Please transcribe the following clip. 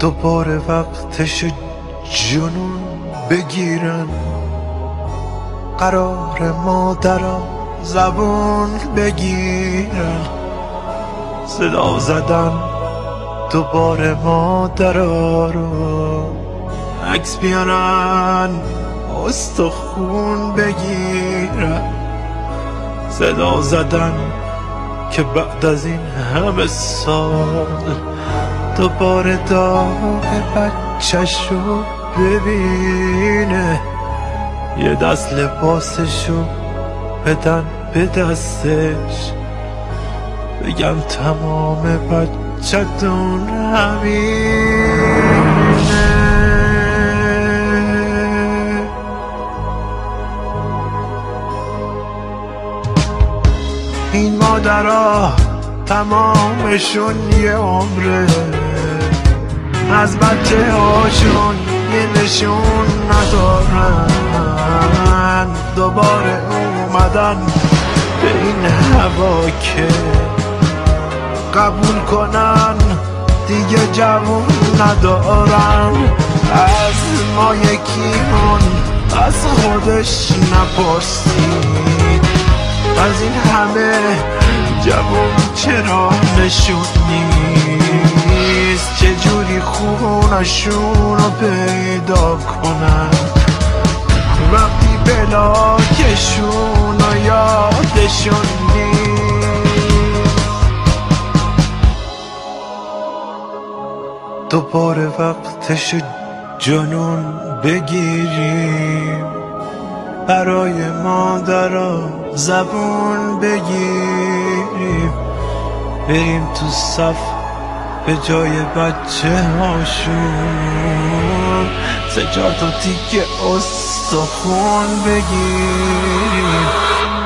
دوباره وقتش جنون بگیرن، قرار مادرها زبون بگیرن، صدا زدن دوباره مادرها رو، عکس بیارن استخون بگیرن، صدا زدن که بعد از این همه سال دوباره داغ بچه‌شو ببینه، یه دست لباسشو بدن به دستش، بگم تمام بچه‌تون همینه. این مادرها تمامشون یه عمره، از بچه هاشون یه نشون ندارن، دوباره اومدن به این هوا که قبول کنن دیگه جوون ندارن. از ما یکیمون از خودش نپرسید، از این همه جوون چرا نشون نیست، چجوری خونشون رو پیدا کنن وقتی بلاکشون رو یادشون نیست. دوباره وقتش جنون بگیریم، برای مادرها زبون بگیریم، بریم تو صف به جای بچه هاشون سجاد و دیگه استخون بگیریم.